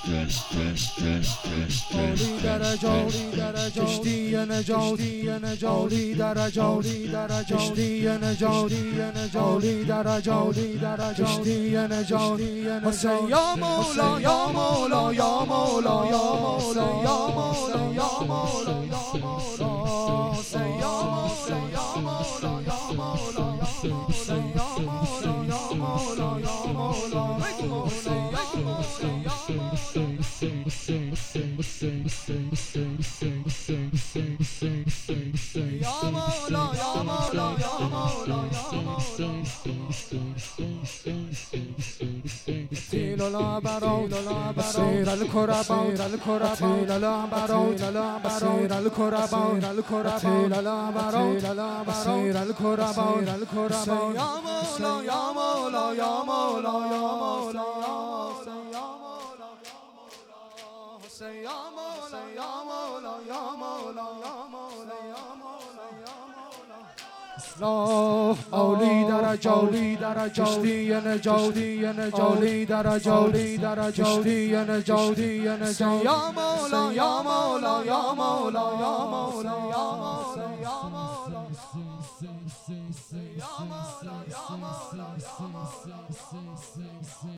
عالی درجات کشتی نجات عالی درجات کشتی نجات عالی درجات کشتی نجات حسین یا مولا یا مولا یا مولا یا مولا یا مولا یا مولا یا مولا حسین یا مولا یا مولا یا مولا حسین یا مولا یا مولا یا مولا حسین یا مولا یا مولا یا مولا یا مولا تیل لا برو سیر الکربا تیل لا برو سیر الکربا تیل لا برو سیر الکربا یا مولا یا مولا یا مولا یا مولا حسین یا مولا یا مولا یا مولا یا مولا یا مولا یا مولا عالی درجات کشتی نجات عالی درجات کشتی نجات یا مولا یا مولا یا مولا یا مولا یا مولا یا مولا یا مولا یا مولا